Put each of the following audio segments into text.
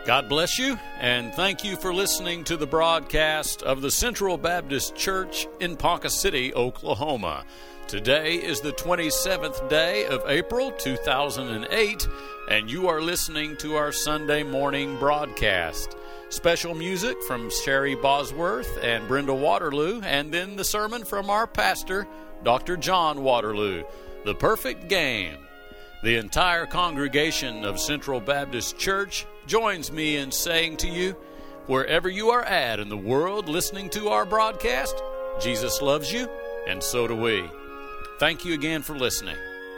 God bless you, and thank you for listening to the broadcast of the Central Baptist Church in Ponca City, Oklahoma. Today is the 27th day of April 2008, and you are listening to our Sunday morning broadcast. Special music from Sherry Bosworth and Brenda Waterloo, and then the sermon from our pastor, Dr. John Waterloo, The Perfect Game. The entire congregation of Central Baptist Church joins me in saying to you, wherever you are at in the world listening to our broadcast, Jesus loves you, and so do we. Thank you again for listening.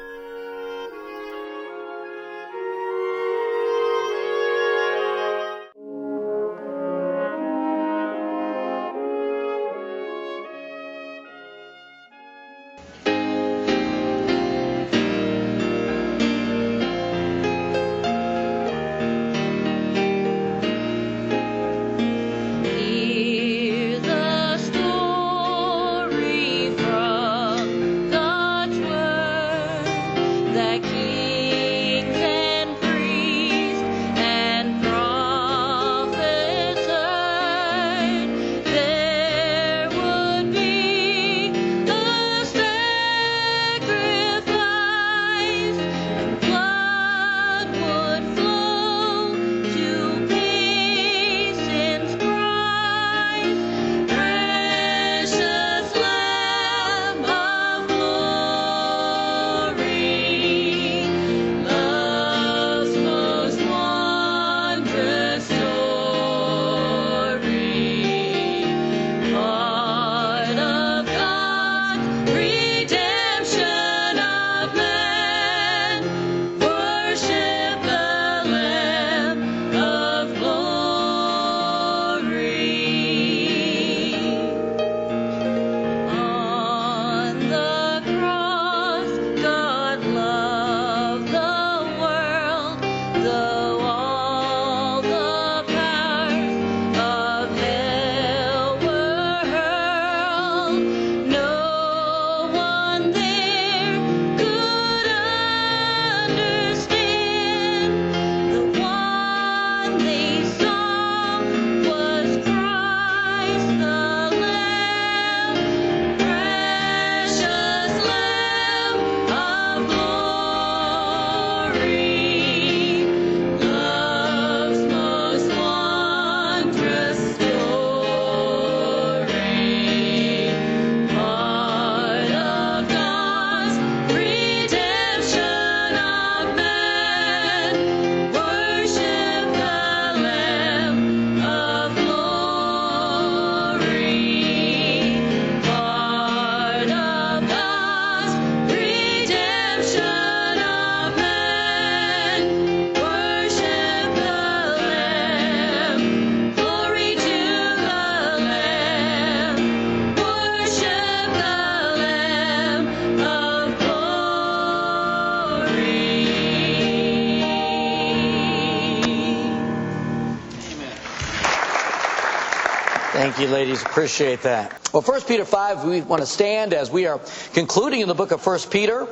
Thank you, ladies. Appreciate that. Well, 1 Peter 5, we want to stand as we are concluding in the book of 1 Peter.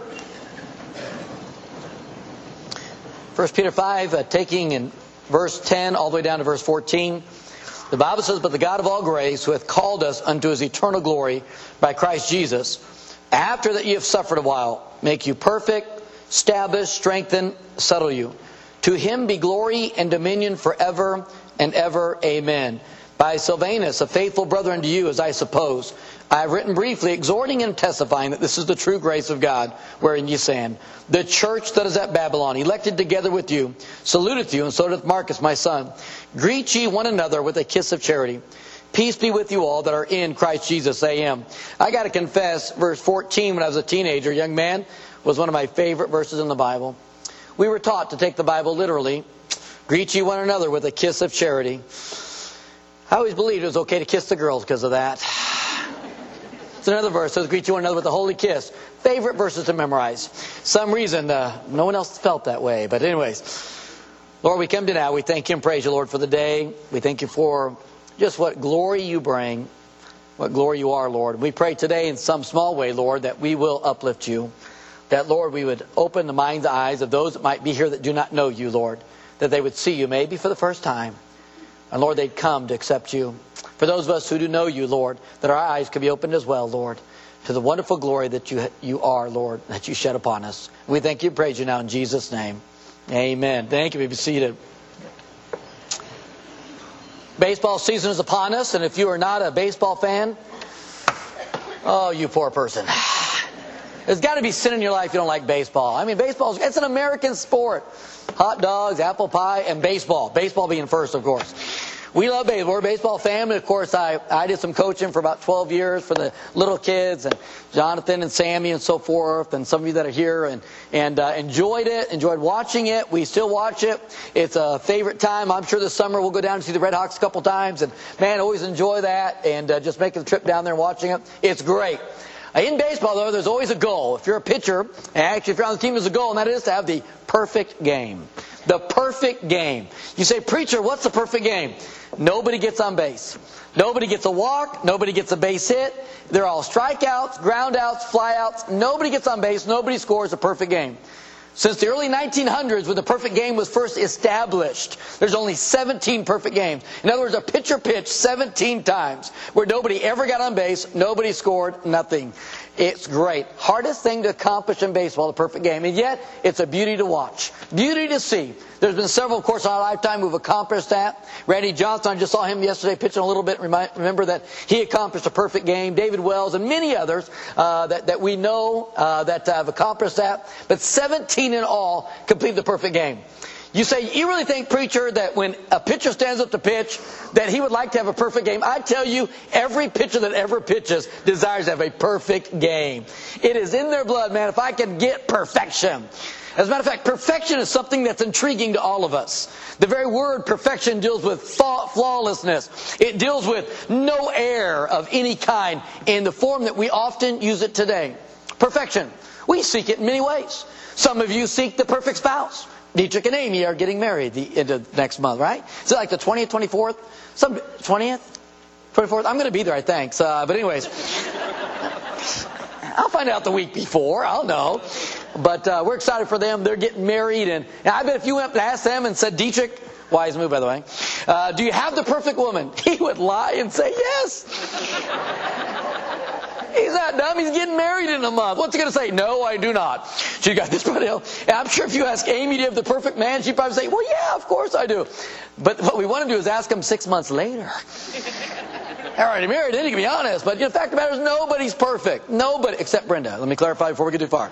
1 Peter 5, taking in verse 10 all the way down to verse 14. The Bible says, "But the God of all grace, who hath called us unto his eternal glory by Christ Jesus, after that ye have suffered a while, make you perfect, establish, strengthen, settle you. To him be glory and dominion forever and ever. Amen. By Silvanus, a faithful brother unto you, as I suppose, I have written briefly, exhorting and testifying that this is the true grace of God, wherein ye stand. The church that is at Babylon, elected together with you, saluteth you, and so doth Marcus my son. Greet ye one another with a kiss of charity. Peace be with you all that are in Christ Jesus. Amen." I got to confess, verse 14, when I was a teenager, young man, was one of my favorite verses in the Bible. We were taught to take the Bible literally. Greet ye one another with a kiss of charity. I always believed it was okay to kiss the girls because of that. It's another verse that says, "Greet you one another with a holy kiss." Favorite verses to memorize. Some reason, no one else felt that way. But anyways, Lord, we come to now. We thank you and praise you, Lord, for the day. We thank you for just what glory you bring, what glory you are, Lord. We pray today in some small way, Lord, that we will uplift you. that, Lord, we would open the mind's eyes of those that might be here that do not know you, Lord, that they would see you maybe for the first time. And, Lord, they'd come to accept you. For those of us who do know you, Lord, that our eyes could be opened as well, Lord, to the wonderful glory that you are, Lord, that you shed upon us. We thank you and praise you now in Jesus' name. Amen. Thank you. Be seated. Baseball season is upon us, and if you are not a baseball fan, oh, you poor person. There's got to be sin in your life if you don't like baseball. I mean, it's an American sport. Hot dogs, apple pie, and baseball. Baseball being first, of course. We love baseball. We're a baseball family. Of course, I did some coaching for about 12 years for the little kids, and Jonathan and Sammy and so forth, and some of you that are here, and enjoyed it, enjoyed watching it. We still watch it. It's a favorite time. I'm sure this summer we'll go down and see the Red Hawks a couple times, and man, always enjoy that, and just making the trip down there and watching it. It's great. In baseball, though, there's always a goal. If you're a pitcher, and actually if you're on the team, there's a goal, and that is to have the perfect game. The perfect game. You say, preacher, what's the perfect game? Nobody gets on base. Nobody gets a walk. Nobody gets a base hit. They're all strikeouts, groundouts, flyouts. Nobody gets on base. Nobody scores a perfect game. Since the early 1900s, when the perfect game was first established, there's only 17 perfect games. In other words, a pitcher pitched 17 times where nobody ever got on base, nobody scored, nothing. It's great. Hardest thing to accomplish in baseball, the perfect game. And yet, it's a beauty to watch. Beauty to see. There's been several, of course, in our lifetime who've accomplished that. Randy Johnson, I just saw him yesterday pitching a little bit. Remember that he accomplished a perfect game. David Wells and many others that we know that have accomplished that. But 17 in all complete the perfect game. You say, you really think, preacher, that when a pitcher stands up to pitch, that he would like to have a perfect game? I tell you, every pitcher that ever pitches desires to have a perfect game. It is in their blood, man. If I could get perfection. As a matter of fact, perfection is something that's intriguing to all of us. The very word perfection deals with flawlessness. It deals with no error of any kind in the form that we often use it today. Perfection. We seek it in many ways. Some of you seek the perfect spouse. Dietrich and Amy are getting married into next month, right? Is it like the 20th, 24th? 20th? 24th? I'm going to be there, I think. But anyways, I'll find out the week before. I'll know. But we're excited for them. They're getting married. And I bet if you went to ask them and said, Dietrich, wise move, by the way, do you have the perfect woman? He would lie and say yes. He's not dumb. He's getting married in a month. What's he going to say? No, I do not. She got this buddy. And I'm sure if you ask Amy, do you have the perfect man? She'd probably say, well, yeah, of course I do. But what we want to do is ask him 6 months later. They're already married, then you can be honest. But the fact of the matter is nobody's perfect. Nobody, except Brenda. Let me clarify before we get too far.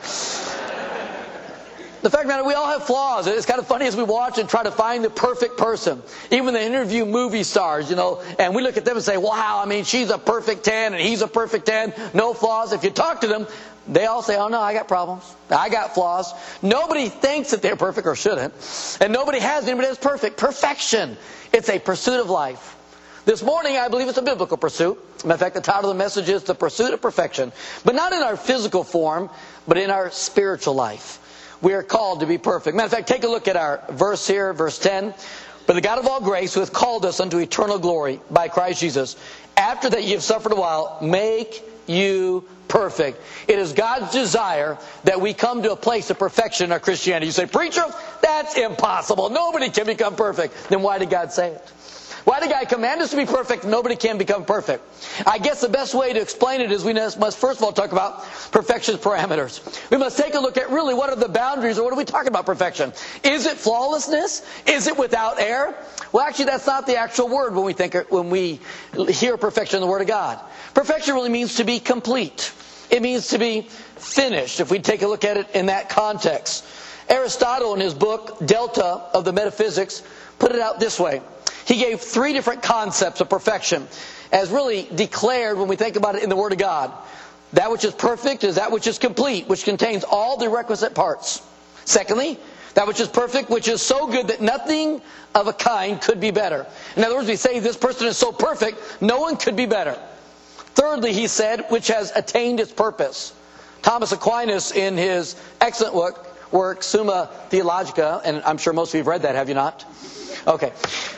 The fact of the matter, we all have flaws. It's kind of funny as we watch and try to find the perfect person. Even they interview movie stars, and we look at them and say, wow, I mean, she's a perfect 10 and he's a perfect 10. No flaws. If you talk to them, they all say, oh no, I got problems. I got flaws. Nobody thinks that they're perfect or shouldn't. And nobody has anybody that's perfect. Perfection. It's a pursuit of life. This morning, I believe it's a biblical pursuit. Matter of fact, the title of the message is The Pursuit of Perfection. But not in our physical form, but in our spiritual life. We are called to be perfect. Matter of fact, take a look at our verse here, verse 10. But the God of all grace, who hath called us unto eternal glory by Christ Jesus, after that ye have suffered a while, make you perfect. It is God's desire that we come to a place of perfection in our Christianity. You say, preacher, that's impossible. Nobody can become perfect. Then why did God say it? Why did God command us to be perfect? Nobody can become perfect. I guess the best way to explain it is we must first of all talk about perfection's parameters. We must take a look at really what are the boundaries, or what are we talking about perfection? Is it flawlessness? Is it without error? Well, actually, that's not the actual word when we hear perfection in the Word of God. Perfection really means to be complete. It means to be finished, if we take a look at it in that context. Aristotle, in his book, Delta of the Metaphysics, put it out this way. He gave 3 different concepts of perfection as really declared when we think about it in the Word of God. That which is perfect is that which is complete, which contains all the requisite parts. Secondly, that which is perfect, which is so good that nothing of a kind could be better. In other words, we say this person is so perfect, no one could be better. Thirdly, he said, which has attained its purpose. Thomas Aquinas, in his excellent work, Summa Theologica, and I'm sure most of you have read that, have you not? Okay.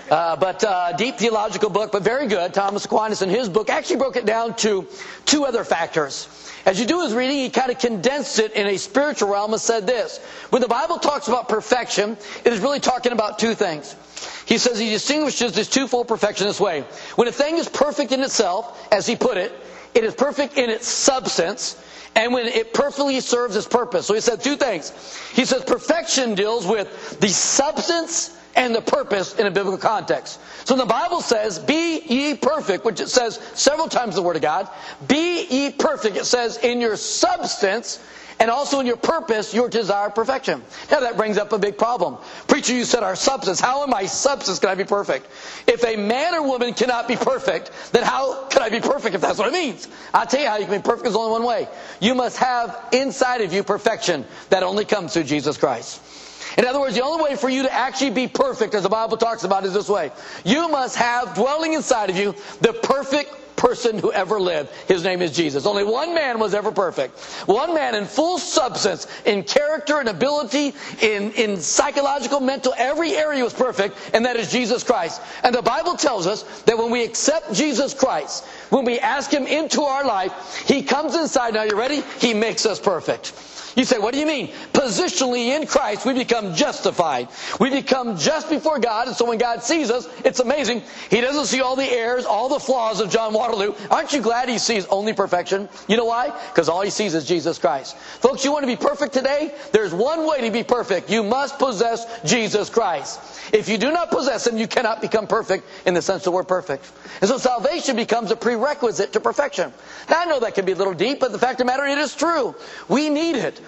Deep theological book, but very good. Thomas Aquinas in his book actually broke it down to two other factors. As you do his reading, he kind of condensed it in a spiritual realm and said this. When the Bible talks about perfection, it is really talking about two things. He says he distinguishes this twofold perfection this way. When a thing is perfect in itself, as he put it, it is perfect in its substance, and when it perfectly serves its purpose. So he said two things. He says perfection deals with the substance and the purpose in a biblical context. So when the Bible says, be ye perfect, which it says several times in the Word of God, be ye perfect, it says in your substance and also in your purpose, your desired perfection. Now that brings up a big problem. Preacher, you said our substance. How in my substance can I be perfect? If a man or woman cannot be perfect, then how can I be perfect if that's what it means? I'll tell you how you can be perfect. There's only one way. You must have inside of you perfection that only comes through Jesus Christ. In other words, the only way for you to actually be perfect, as the Bible talks about, is this way. You must have dwelling inside of you the perfect person who ever lived. His name is Jesus. Only one man was ever perfect. One man in full substance, in character and ability, in psychological, mental, every area was perfect, and that is Jesus Christ. And the Bible tells us that when we accept Jesus Christ, when we ask Him into our life, He comes inside. Now, you ready? He makes us perfect. You say, what do you mean? Positionally in Christ, we become justified. We become just before God, and so when God sees us, it's amazing. He doesn't see all the errors, all the flaws of John Waterloo. Aren't you glad He sees only perfection? You know why? Because all He sees is Jesus Christ. Folks, you want to be perfect today? There's one way to be perfect. You must possess Jesus Christ. If you do not possess Him, you cannot become perfect in the sense that we're perfect. And so salvation becomes a prerequisite to perfection. Now, I know that can be a little deep, but the fact of the matter, it is true. We need it.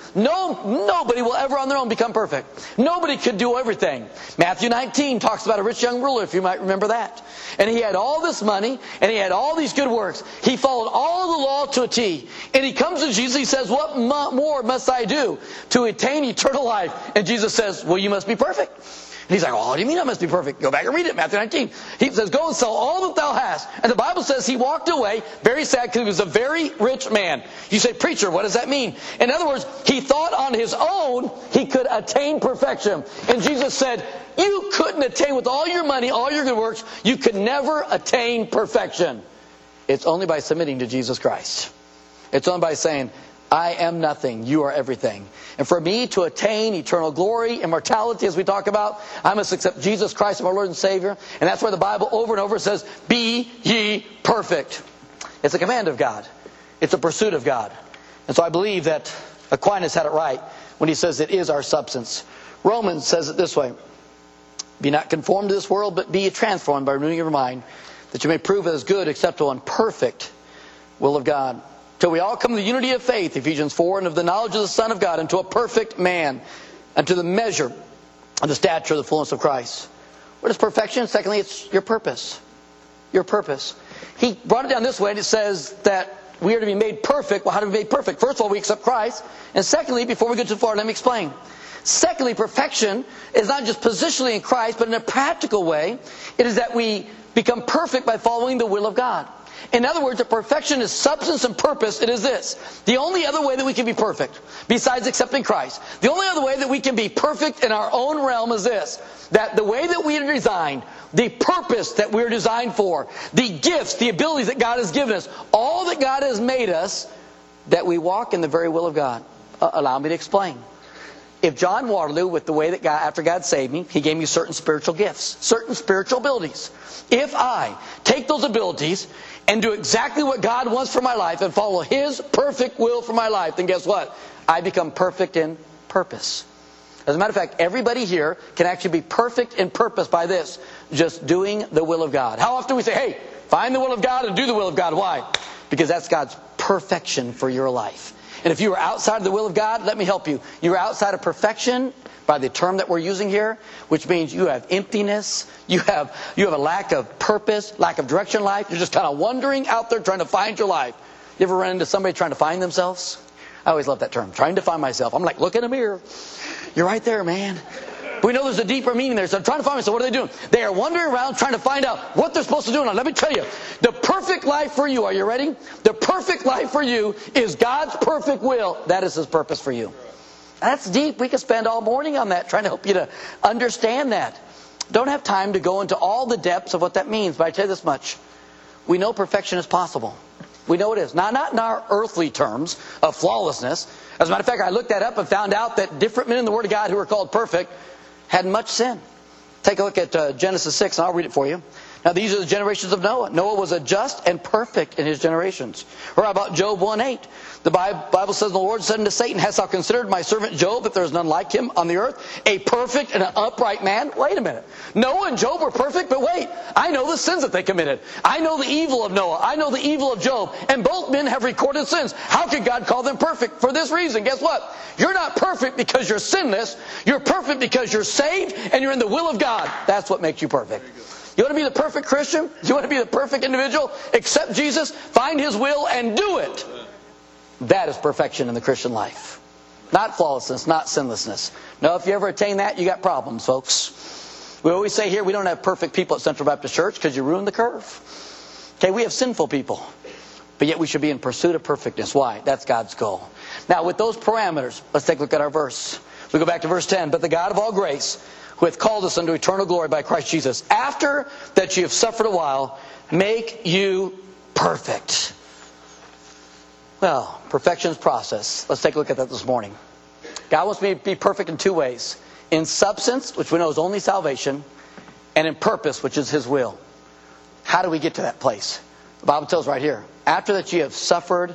Nobody will ever on their own become perfect. Nobody could do everything. Matthew 19 talks about a rich young ruler, if you might remember that. And he had all this money, and he had all these good works. He followed all the law to a T. And he comes to Jesus, he says, what more must I do to attain eternal life? And Jesus says, well, you must be perfect. And he's like, oh, what do you mean I must be perfect? Go back and read it, Matthew 19. He says, go and sell all that thou hast. And the Bible says he walked away very sad because he was a very rich man. You say, preacher, what does that mean? In other words, he thought on his own he could attain perfection. And Jesus said, you couldn't attain with all your money, all your good works. You could never attain perfection. It's only by submitting to Jesus Christ. It's only by saying, I am nothing, you are everything. And for me to attain eternal glory, immortality, as we talk about, I must accept Jesus Christ as our Lord and Savior. And that's why the Bible over and over says, be ye perfect. It's a command of God. It's a pursuit of God. And so I believe that Aquinas had it right when he says it is our substance. Romans says it this way, be not conformed to this world, but be transformed by renewing your mind, that you may prove it as good, acceptable, and perfect will of God. Till we all come to the unity of faith, Ephesians 4, and of the knowledge of the Son of God, unto a perfect man, unto the measure of the stature of the fullness of Christ. What is perfection? Secondly, it's your purpose. Your purpose. He brought it down this way, and it says that we are to be made perfect. Well, how do we be made perfect? First of all, we accept Christ. And secondly, before we go too far, let me explain. Secondly, perfection is not just positionally in Christ, but in a practical way. It is that we become perfect by following the will of God. In other words, if perfection is substance and purpose, it is this. The only other way that we can be perfect, besides accepting Christ, the only other way that we can be perfect in our own realm is this. That the way that we are designed, the purpose that we're designed for, the gifts, the abilities that God has given us, all that God has made us, that we walk in the very will of God. Allow me to explain. If John Waterloo, with the way that God, after God saved me, He gave me certain spiritual gifts, certain spiritual abilities. If I take those abilities and do exactly what God wants for my life and follow His perfect will for my life, then guess what? I become perfect in purpose. As a matter of fact, everybody here can actually be perfect in purpose by this, just doing the will of God. How often we say, hey, find the will of God and do the will of God. Why? Because that's God's perfection for your life. And if you are outside of the will of God, let me help you. You are outside of perfection by the term that we're using here, which means you have emptiness, you have a lack of purpose, lack of direction in life. You're just kind of wandering out there trying to find your life. You ever run into somebody trying to find themselves? I always love that term, trying to find myself. I'm like, look in a mirror. You're right there, man. But we know there's a deeper meaning there. So I'm trying to find myself. What are they doing? They are wandering around trying to find out what they're supposed to do. Now, let me tell you, the perfect life for you, are you ready? The perfect life for you is God's perfect will. That is His purpose for you. That's deep. We could spend all morning on that, trying to help you to understand that. Don't have time to go into all the depths of what that means, but I tell you this much. We know perfection is possible. We know it is. Not in our earthly terms of flawlessness. As a matter of fact, I looked that up and found out that different men in the Word of God who were called perfect had much sin. Take a look at Genesis 6, and I'll read it for you. Now, these are the generations of Noah. Noah was a just and perfect in his generations. Or how about Job 1:8? The Bible says, the Lord said unto Satan, hast thou considered my servant Job, that there is none like him on the earth, a perfect and an upright man? Wait a minute. Noah and Job were perfect, but wait, I know the sins that they committed. I know the evil of Noah. I know the evil of Job. And both men have recorded sins. How could God call them perfect? For this reason, guess what? You're not perfect because you're sinless. You're perfect because you're saved and you're in the will of God. That's what makes you perfect. You want to be the perfect Christian? You want to be the perfect individual? Accept Jesus, find His will, and do it. That is perfection in the Christian life. Not flawlessness, not sinlessness. No, if you ever attain that, you got problems, folks. We always say here, we don't have perfect people at Central Baptist Church because you ruined the curve. Okay, we have sinful people. But yet we should be in pursuit of perfectness. Why? That's God's goal. Now, with those parameters, let's take a look at our verse. We go back to verse 10. But the God of all grace, who hath called us unto eternal glory by Christ Jesus, after that ye have suffered a while, make you perfect. Well, perfection's process. Let's take a look at that this morning. God wants me to be perfect in two ways. In substance, which we know is only salvation, and in purpose, which is His will. How do we get to that place? The Bible tells right here, after that ye have suffered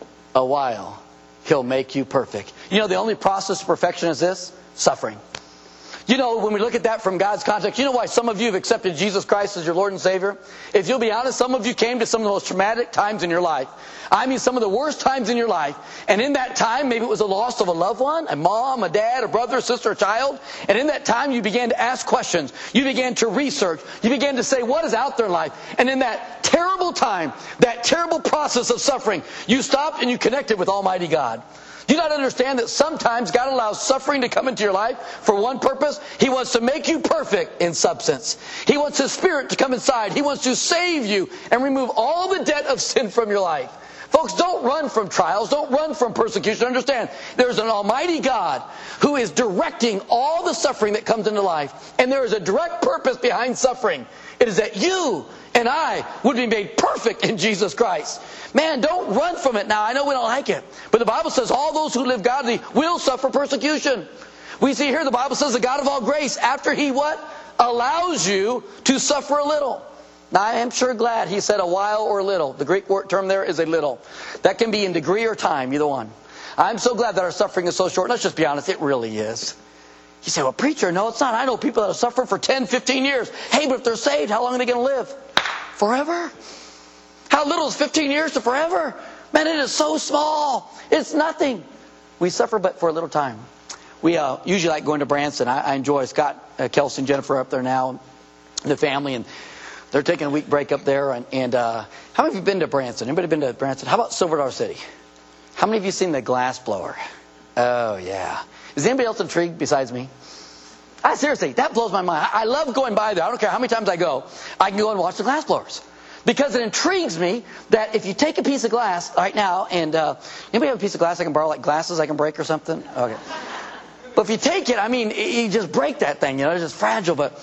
a while, He'll make you perfect. You know, the only process of perfection is this: suffering. You know, when we look at that from God's context, you know why some of you have accepted Jesus Christ as your Lord and Savior? If you'll be honest, some of you came to some of the most traumatic times in your life. I mean, some of the worst times in your life. And in that time, maybe it was the loss of a loved one, a mom, a dad, a brother, a sister, a child. And in that time, you began to ask questions. You began to research. You began to say, what is out there in life? And in that terrible time, that terrible process of suffering, you stopped and you connected with Almighty God. Do you not understand that sometimes God allows suffering to come into your life for one purpose? He wants to make you perfect in substance. He wants His Spirit to come inside. He wants to save you and remove all the debt of sin from your life. Folks, don't run from trials. Don't run from persecution. Understand, there's an Almighty God who is directing all the suffering that comes into life. And there is a direct purpose behind suffering. It is that you and I would be made perfect in Jesus Christ. Man, don't run from it now. I know we don't like it. But the Bible says all those who live godly will suffer persecution. We see here the Bible says the God of all grace, after He what? Allows you to suffer a little. Now, I am sure glad He said a while or a little. The Greek word term there is a little. That can be in degree or time, either one. I'm so glad that our suffering is so short. Let's just be honest, it really is. You say, well, preacher, no, it's not. I know people that have suffered for 10, 15 years. Hey, but if they're saved, how long are they going to live? Forever? How little is 15 years to forever? Man, it is so small. It's nothing. We suffer but for a little time. We usually like going to Branson. I enjoy Scott, Kelsey, and Jennifer up there now, the family, and they're taking a week break up there. And how many of you been to Branson? Anybody been to Branson? How about Silver Dollar City? How many of you seen the glass blower? Oh, yeah. Is anybody else intrigued besides me? Seriously, that blows my mind. I love going by there. I don't care how many times I go. I can go and watch the glass blowers. Because it intrigues me that if you take a piece of glass right now, and anybody have a piece of glass I can borrow, like glasses I can break or something? Okay. But if you take it, I mean, you just break that thing, you know, it's just fragile. But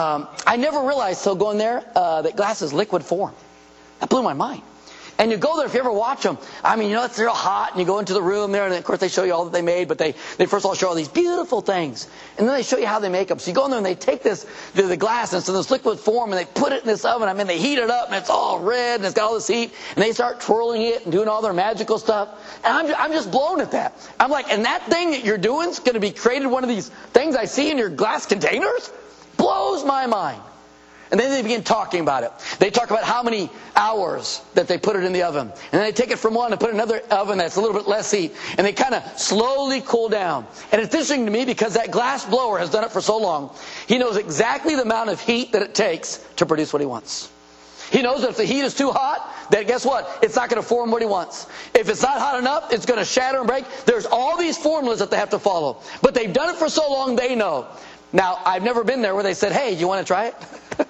I never realized till going there that glass is liquid form. That blew my mind. And you go there, if you ever watch them, I mean, you know, it's real hot, and you go into the room there, and of course they show you all that they made, but they first of all show all these beautiful things. And then they show you how they make them. So you go in there, and they take the glass, and it's in this liquid form, and they put it in this oven. I mean, they heat it up, and it's all red, and it's got all this heat, and they start twirling it and doing all their magical stuff. And I'm just blown at that. I'm like, and that thing that you're doing is going to be created one of these things I see in your glass containers? Blows my mind. And then they begin talking about it. They talk about how many hours that they put it in the oven. And then they take it from one and put it in another oven that's a little bit less heat. And they kind of slowly cool down. And it's interesting to me because that glass blower has done it for so long. He knows exactly the amount of heat that it takes to produce what he wants. He knows that if the heat is too hot, then guess what? It's not going to form what he wants. If it's not hot enough, it's going to shatter and break. There's all these formulas that they have to follow. But they've done it for so long, they know. Now, I've never been there where they said, hey, you want to try it?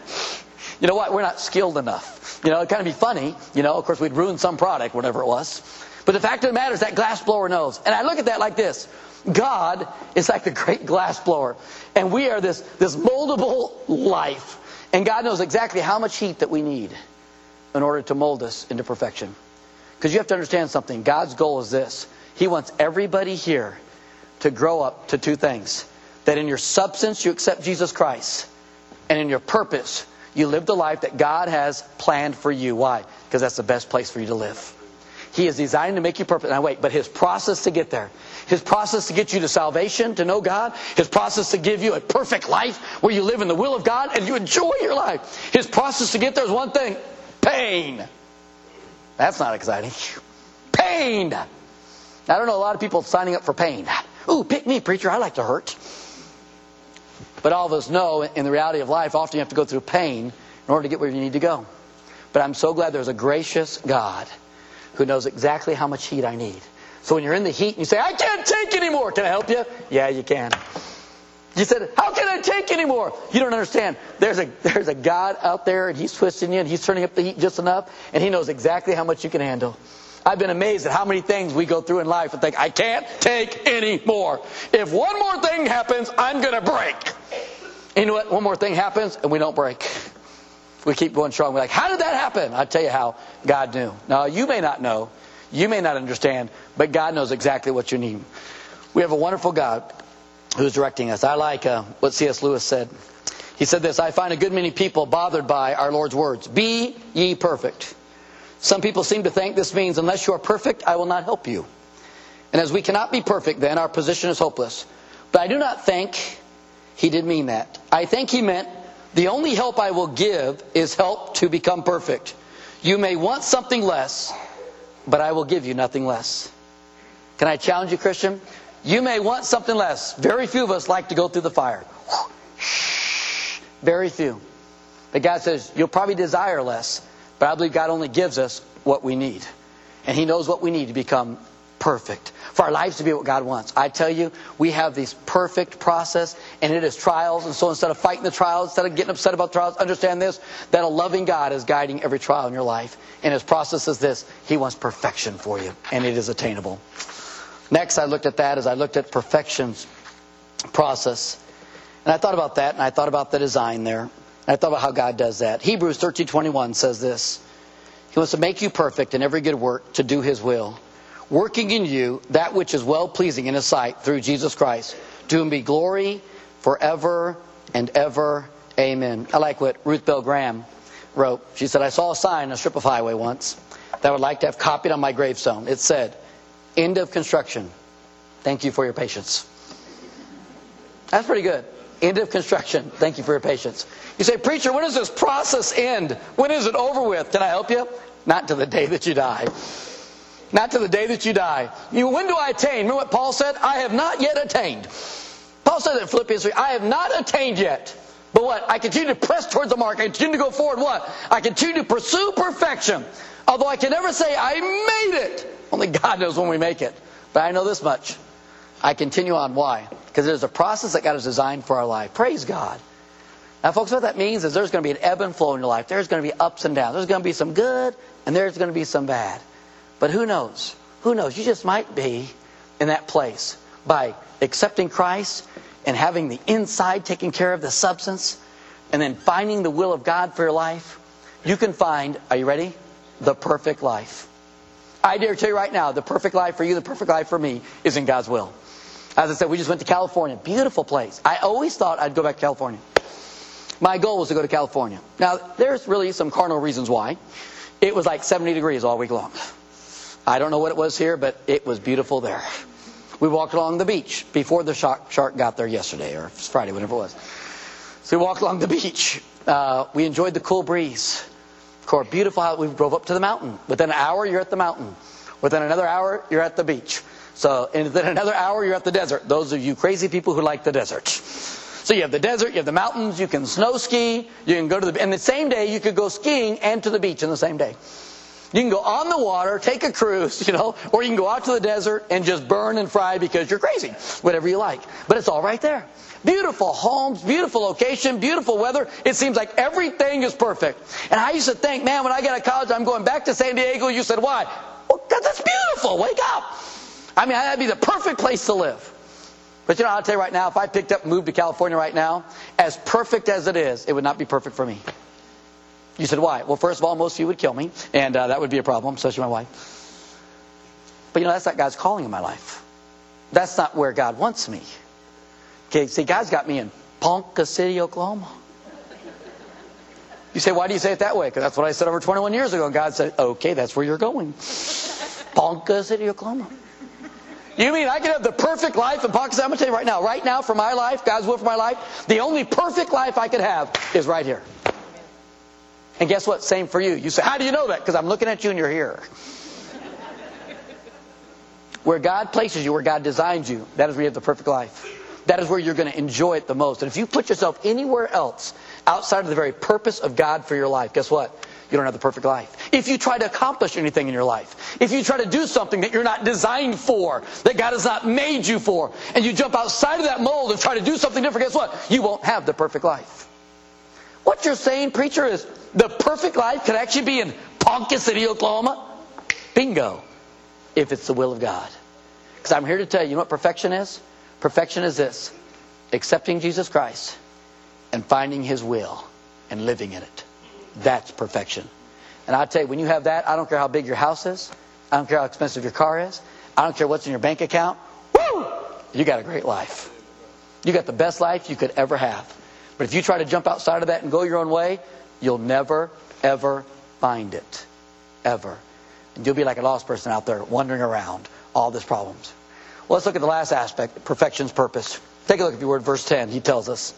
You know what? We're not skilled enough. You know, it'd kind of be funny. You know, of course, we'd ruin some product, whatever it was. But the fact of the matter is that glass blower knows. And I look at that like this. God is like the great glass blower. And we are this moldable life. And God knows exactly how much heat that we need in order to mold us into perfection. Because you have to understand something. God's goal is this. He wants everybody here to grow up to two things. That in your substance you accept Jesus Christ. And in your purpose you live the life that God has planned for you. Why? Because that's the best place for you to live. He is designed to make you perfect. Now wait, but His process to get there. His process to get you to salvation, to know God. His process to give you a perfect life where you live in the will of God and you enjoy your life. His process to get there is one thing. Pain. That's not exciting. Pain. I don't know a lot of people signing up for pain. Ooh, pick me, preacher. I like to hurt. But all of us know in the reality of life, often you have to go through pain in order to get where you need to go. But I'm so glad there's a gracious God who knows exactly how much heat I need. So when you're in the heat and you say, I can't take anymore. Can I help you? Yeah, you can. You said, how can I take anymore? You don't understand. There's a God out there and He's twisting you and He's turning up the heat just enough. And He knows exactly how much you can handle. I've been amazed at how many things we go through in life and think, I can't take any more. If one more thing happens, I'm going to break. And you know what? One more thing happens and we don't break. We keep going strong. We're like, how did that happen? I'll tell you how. God knew. Now, you may not know. You may not understand. But God knows exactly what you need. We have a wonderful God who's directing us. I like what C.S. Lewis said. He said this, I find a good many people bothered by our Lord's words. Be ye perfect. Some people seem to think this means, unless you are perfect, I will not help you. And as we cannot be perfect, then our position is hopeless. But I do not think He did mean that. I think He meant, the only help I will give is help to become perfect. You may want something less, but I will give you nothing less. Can I challenge you, Christian? You may want something less. Very few of us like to go through the fire. Very few. But God says, you'll probably desire less. But I believe God only gives us what we need. And He knows what we need to become perfect. For our lives to be what God wants. I tell you, we have this perfect process, and it is trials. And so instead of fighting the trials, instead of getting upset about trials, understand this, that a loving God is guiding every trial in your life. And His process is this. He wants perfection for you, and it is attainable. Next, I looked at that as I looked at perfection's process. And I thought about that, and I thought about the design there. And I thought about how God does that. Hebrews 13:21 says this. He wants to make you perfect in every good work to do His will, working in you that which is well-pleasing in His sight through Jesus Christ. To whom be glory forever and ever. Amen. I like what Ruth Bell Graham wrote. She said, I saw a sign on a strip of highway once that I would like to have copied on my gravestone. It said, end of construction. Thank you for your patience. That's pretty good. End of construction. Thank you for your patience. You say, preacher, when does this process end? When is it over with? Can I help you? Not to the day that you die. Not to the day that you die. When do I attain? Remember what Paul said? I have not yet attained. Paul said in Philippians 3, I have not attained yet. But what? I continue to press towards the mark. I continue to go forward. What? I continue to pursue perfection. Although I can never say I made it. Only God knows when we make it. But I know this much. I continue on. Why? Because there's a process that God has designed for our life. Praise God. Now, folks, what that means is there's going to be an ebb and flow in your life. There's going to be ups and downs. There's going to be some good, and there's going to be some bad. But who knows? Who knows? You just might be in that place by accepting Christ and having the inside taking care of the substance and then finding the will of God for your life. You can find, are you ready? The perfect life. I dare tell you right now, the perfect life for you, the perfect life for me is in God's will. As I said, we just went to California. Beautiful place. I always thought I'd go back to California. My goal was to go to California. Now, there's really some carnal reasons why. It was like 70 degrees all week long. I don't know what it was here, but it was beautiful there. We walked along the beach before the shark got there yesterday, or Friday, whatever it was. So we walked along the beach. We enjoyed the cool breeze. Of course, beautiful how we drove up to the mountain. Within an hour, you're at the mountain. Within another hour, you're at the beach. So within another hour, you're at the desert. Those of you crazy people who like the desert. So you have the desert, you have the mountains, you can snow ski, you can go to and the same day you could go skiing and to the beach in the same day. You can go on the water, take a cruise, or you can go out to the desert and just burn and fry because you're crazy. Whatever you like. But it's all right there. Beautiful homes, beautiful location, beautiful weather. It seems like everything is perfect. And I used to think, man, when I get out of college, I'm going back to San Diego. You said, why? Well, 'cause that's beautiful. Wake up. I mean, that'd be the perfect place to live. But you know, I'll tell you right now, if I picked up and moved to California right now, as perfect as it is, it would not be perfect for me. You said, why? Well, first of all, most of you would kill me, and that would be a problem, especially my wife. But you know, that's not God's calling in my life. That's not where God wants me. Okay, see, God's got me in Ponca City, Oklahoma. You say, why do you say it that way? Because that's what I said over 21 years ago. And God said, okay, that's where you're going. Ponca City, Oklahoma. You mean I can have the perfect life in Ponca City? I'm going to tell you right now for my life, God's will for my life, the only perfect life I could have is right here. And guess what? Same for you. You say, how do you know that? Because I'm looking at you and you're here. Where God places you, where God designs you, that is where you have the perfect life. That is where you're going to enjoy it the most. And if you put yourself anywhere else outside of the very purpose of God for your life, guess what? You don't have the perfect life. If you try to accomplish anything in your life, if you try to do something that you're not designed for, that God has not made you for, and you jump outside of that mold and try to do something different, guess what? You won't have the perfect life. What you're saying, preacher, is the perfect life could actually be in Ponca City, Oklahoma? Bingo. If it's the will of God. Because I'm here to tell you, you know what perfection is? Perfection is this: accepting Jesus Christ and finding His will and living in it. That's perfection. And I tell you, when you have that, I don't care how big your house is. I don't care how expensive your car is. I don't care what's in your bank account. Woo! You got a great life. You got the best life you could ever have. But if you try to jump outside of that and go your own way, you'll never, ever find it. Ever. And you'll be like a lost person out there wandering around all these problems. Well, let's look at the last aspect, perfection's purpose. Take a look at the word, verse 10. He tells us.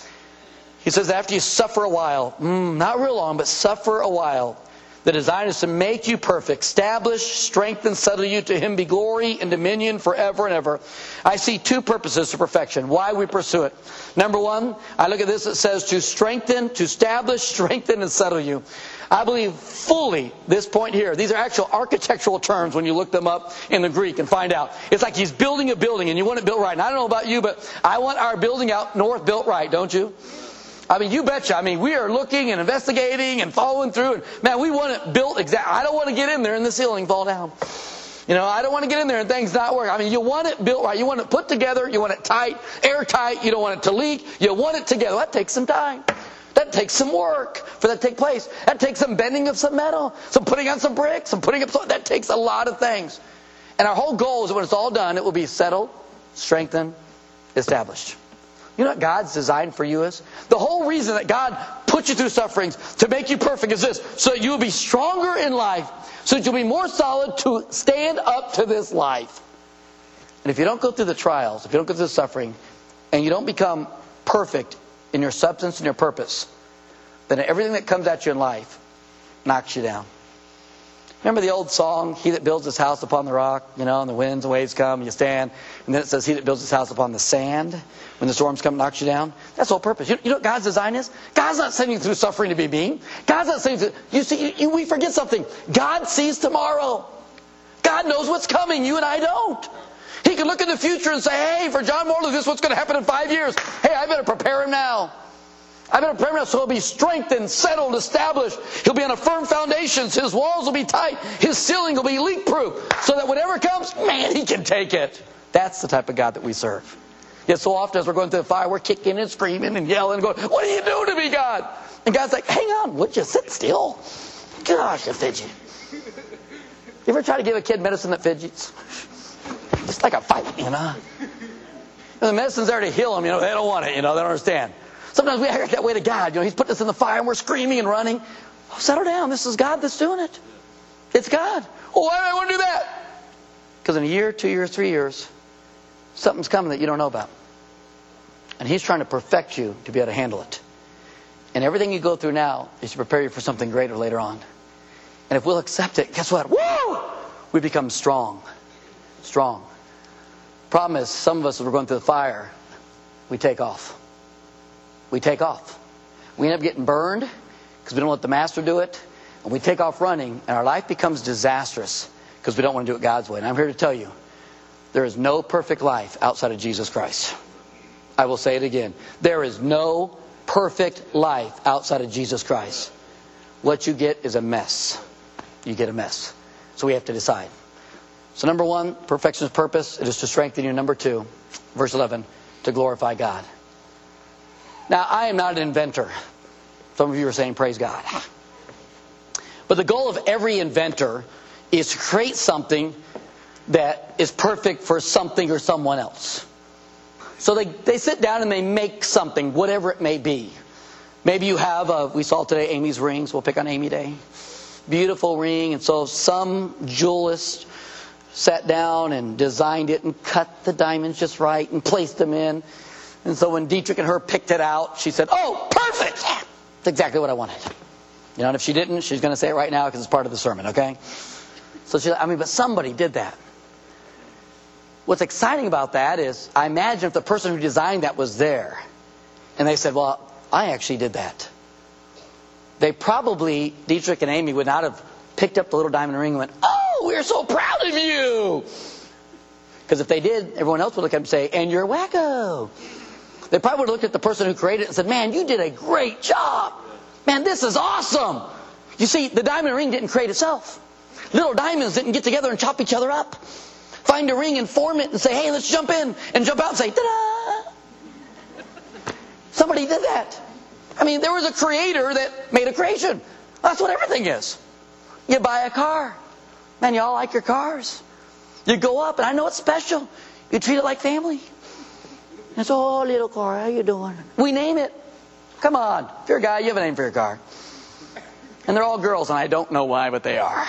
He says, after you suffer a while, not real long, but suffer a while, the design is to make you perfect, establish, strengthen, settle you. To Him be glory and dominion forever and ever. I see two purposes to perfection, why we pursue it. Number one, I look at this, it says to strengthen, to establish, strengthen, and settle you. I believe fully this point here. These are actual architectural terms when you look them up in the Greek and find out. It's like He's building a building and you want it built right. And I don't know about you, but I want our building out north built right, don't you? I mean, you betcha. I mean, we are looking and investigating and following through. And man, we want it built exactly. I don't want to get in there and the ceiling fall down. You know, I don't want to get in there and things not work. I mean, you want it built right. You want it put together. You want it tight, airtight. You don't want it to leak. You want it together. That takes some time. That takes some work for that to take place. That takes some bending of some metal, some putting on some bricks, some putting up some. That takes a lot of things. And our whole goal is that when it's all done, it will be settled, strengthened, established. You know what God's design for you is? The whole reason that God puts you through sufferings to make you perfect is this: so that you will be stronger in life, so that you'll be more solid to stand up to this life. And if you don't go through the trials, if you don't go through the suffering, and you don't become perfect in your substance and your purpose, then everything that comes at you in life knocks you down. Remember the old song, he that builds his house upon the rock, you know, and the winds and waves come, and you stand. And then it says, he that builds his house upon the sand, when the storms come and knocks you down. That's the whole purpose. You know what God's design is? God's not sending you through suffering to be mean. God's not saying, you see, we forget something. God sees tomorrow. God knows what's coming. You and I don't. He can look in the future and say, hey, for John Morley, this is what's going to happen in 5 years. Hey, I better prepare him now. I better prepare him now so he'll be strengthened, settled, established. He'll be on a firm foundation. His walls will be tight. His ceiling will be leak-proof. So that whatever comes, man, he can take it. That's the type of God that we serve. Yet so often as we're going through the fire, we're kicking and screaming and yelling and going, what are you doing to me, God? And God's like, hang on, would you sit still? Gosh, you fidget. You ever try to give a kid medicine that fidgets? Just like a fight, you know. And the medicine's there to heal them, you know. They don't want it, you know. They don't understand. Sometimes we act that way to God. You know, He's putting us in the fire and we're screaming and running. Oh, settle down. This is God that's doing it. It's God. Oh, why do I want to do that? Because in a year, 2 years, 3 years, something's coming that you don't know about. And He's trying to perfect you to be able to handle it. And everything you go through now is to prepare you for something greater later on. And if we'll accept it, guess what? Woo! We become strong. Strong. Problem is, some of us, as we're going through the fire, we take off. We take off. We end up getting burned because we don't let the Master do it. And we take off running, and our life becomes disastrous because we don't want to do it God's way. And I'm here to tell you, there is no perfect life outside of Jesus Christ. I will say it again. There is no perfect life outside of Jesus Christ. What you get is a mess. You get a mess. So we have to decide. So number 1, perfection's purpose, it is to strengthen you. Number 2, verse 11, to glorify God. Now, I am not an inventor. Some of you are saying, praise God. But the goal of every inventor is to create something that is perfect for something or someone else. So they sit down and they make something, whatever it may be. Maybe you have, we saw today Amy's rings. We'll pick on Amy Day. Beautiful ring. And so some jewelist sat down and designed it and cut the diamonds just right and placed them in. And so when Dietrich and her picked it out, she said, oh, perfect! That's exactly what I wanted. You know, and if she didn't, she's going to say it right now because it's part of the sermon, okay? So but somebody did that. What's exciting about that is, I imagine if the person who designed that was there, and they said, well, I actually did that. They probably, Dietrich and Amy, would not have picked up the little diamond ring and went, oh, we're so proud of you. Because if they did, everyone else would look at them and say, and you're wacko. They probably would have looked at the person who created it and said, man, you did a great job. Man, this is awesome. You see, the diamond ring didn't create itself. Little diamonds didn't get together and chop each other up. Find a ring and form it and say, hey, let's jump in. And jump out and say, ta-da. Somebody did that. I mean, there was a creator that made a creation. That's what everything is. You buy a car. Man, you all like your cars. You go up, and I know it's special. You treat it like family. It's, oh, little car, how you doing? We name it. Come on. If you're a guy, you have a name for your car. And they're all girls, and I don't know why, but they are.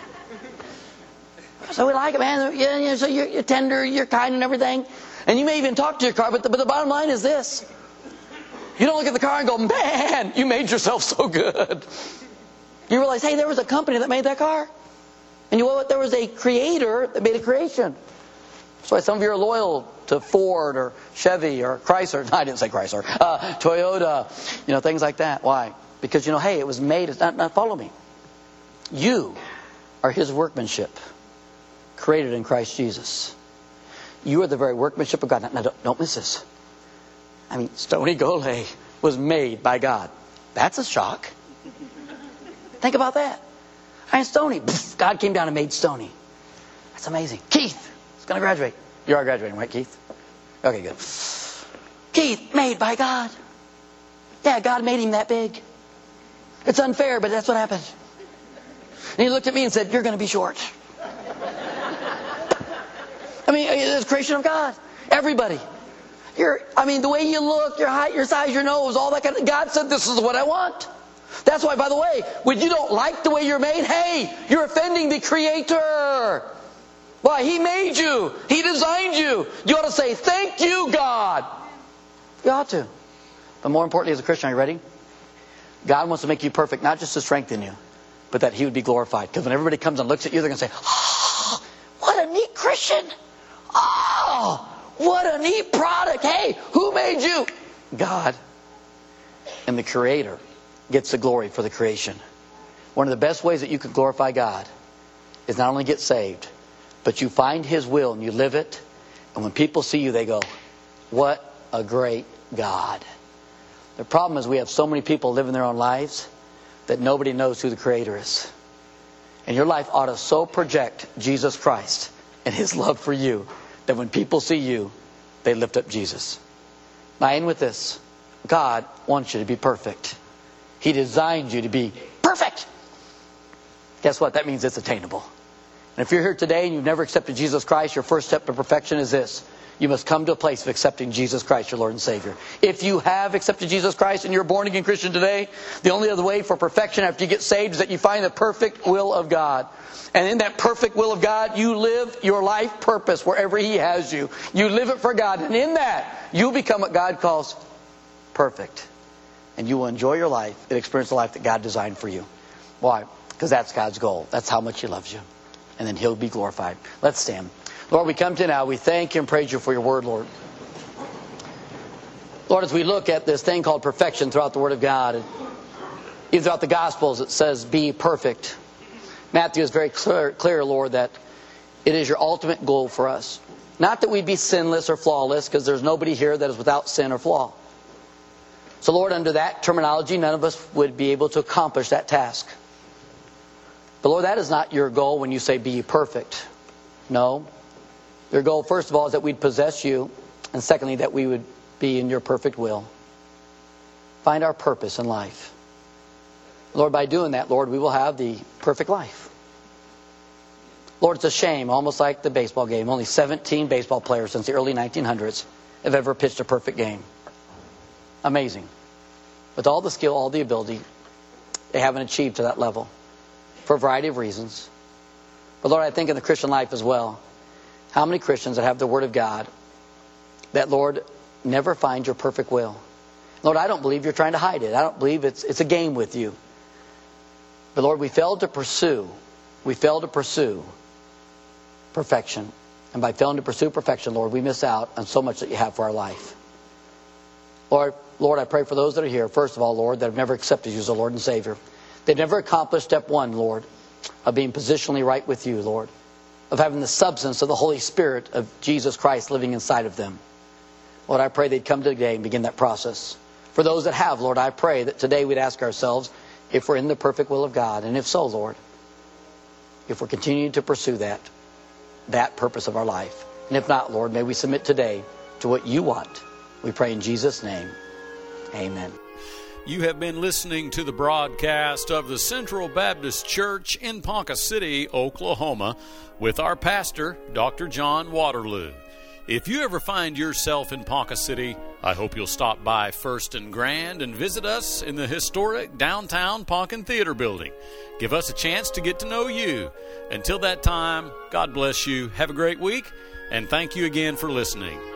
So we like it, man. Yeah, so you're tender, you're kind and everything. And you may even talk to your car, but the bottom line is this. You don't look at the car and go, man, you made yourself so good. You realize, hey, there was a company that made that car. And you know what? There was a creator that made a creation. That's why some of you are loyal to Ford or Chevy or Chrysler. No, I didn't say Chrysler. Toyota, things like that. Why? Because, hey, it was made. It's not follow me. You are His workmanship, created in Christ Jesus. You are the very workmanship of God. Now don't miss this. I mean, Stony Gole was made by God. That's a shock. Think about that. I mean, Stony. God came down and made Stony. That's amazing. Keith is going to graduate. You are graduating, right, Keith? Okay, good. Keith, made by God. Yeah, God made him that big. It's unfair, but that's what happened. And he looked at me and said, you're going to be short. I mean, it's the creation of God. Everybody. The way you look, your height, your size, your nose, all that kind of... God said, this is what I want. That's why, by the way, when you don't like the way you're made, hey, you're offending the Creator. Why? He made you. He designed you. You ought to say, thank you, God. You ought to. But more importantly, as a Christian, are you ready? God wants to make you perfect, not just to strengthen you, but that He would be glorified. Because when everybody comes and looks at you, they're going to say, oh, what a neat Christian. Oh, what a neat product. Hey, who made you? God. And the Creator gets the glory for the creation. One of the best ways that you can glorify God is not only get saved, but you find His will and you live it. And when people see you, they go, what a great God. The problem is we have so many people living their own lives that nobody knows who the Creator is. And your life ought to so project Jesus Christ and His love for you that when people see you, they lift up Jesus. Now, I end with this. God wants you to be perfect. He designed you to be perfect. Guess what? That means it's attainable. And if you're here today and you've never accepted Jesus Christ, your first step to perfection is this. You must come to a place of accepting Jesus Christ, your Lord and Savior. If you have accepted Jesus Christ and you're a born-again Christian today, the only other way for perfection after you get saved is that you find the perfect will of God. And in that perfect will of God, you live your life purpose wherever He has you. You live it for God. And in that, you become what God calls perfect. And you will enjoy your life and experience the life that God designed for you. Why? Because that's God's goal. That's how much He loves you. And then He'll be glorified. Let's stand. Lord, we come to you now. We thank you and praise you for your word, Lord. Lord, as we look at this thing called perfection throughout the Word of God, and even throughout the Gospels, it says, be perfect. Matthew is very clear, Lord, that it is your ultimate goal for us. Not that we'd be sinless or flawless, because there's nobody here that is without sin or flaw. So, Lord, under that terminology, none of us would be able to accomplish that task. But, Lord, that is not your goal when you say, be ye perfect. No. Your goal, first of all, is that we'd possess you, and secondly, that we would be in your perfect will. Find our purpose in life. Lord, by doing that, Lord, we will have the perfect life. Lord, it's a shame, almost like the baseball game. Only 17 baseball players since the early 1900s have ever pitched a perfect game. Amazing. With all the skill, all the ability, they haven't achieved to that level for a variety of reasons. But Lord, I think in the Christian life as well, how many Christians that have the Word of God that, Lord, never find your perfect will? Lord, I don't believe you're trying to hide it. I don't believe it's a game with you. But Lord, we failed to pursue perfection. And by failing to pursue perfection, Lord, we miss out on so much that you have for our life. Lord, I pray for those that are here, first of all, Lord, that have never accepted you as a Lord and Savior. They've never accomplished step one, Lord, of being positionally right with you, Lord, of having the substance of the Holy Spirit of Jesus Christ living inside of them. Lord, I pray they'd come today and begin that process. For those that have, Lord, I pray that today we'd ask ourselves if we're in the perfect will of God. And if so, Lord, if we're continuing to pursue that purpose of our life. And if not, Lord, may we submit today to what you want. We pray in Jesus' name. Amen. You have been listening to the broadcast of the Central Baptist Church in Ponca City, Oklahoma, with our pastor, Dr. John Waterloo. If you ever find yourself in Ponca City, I hope you'll stop by First and Grand and visit us in the historic downtown Poncan Theater Building. Give us a chance to get to know you. Until that time, God bless you. Have a great week, and thank you again for listening.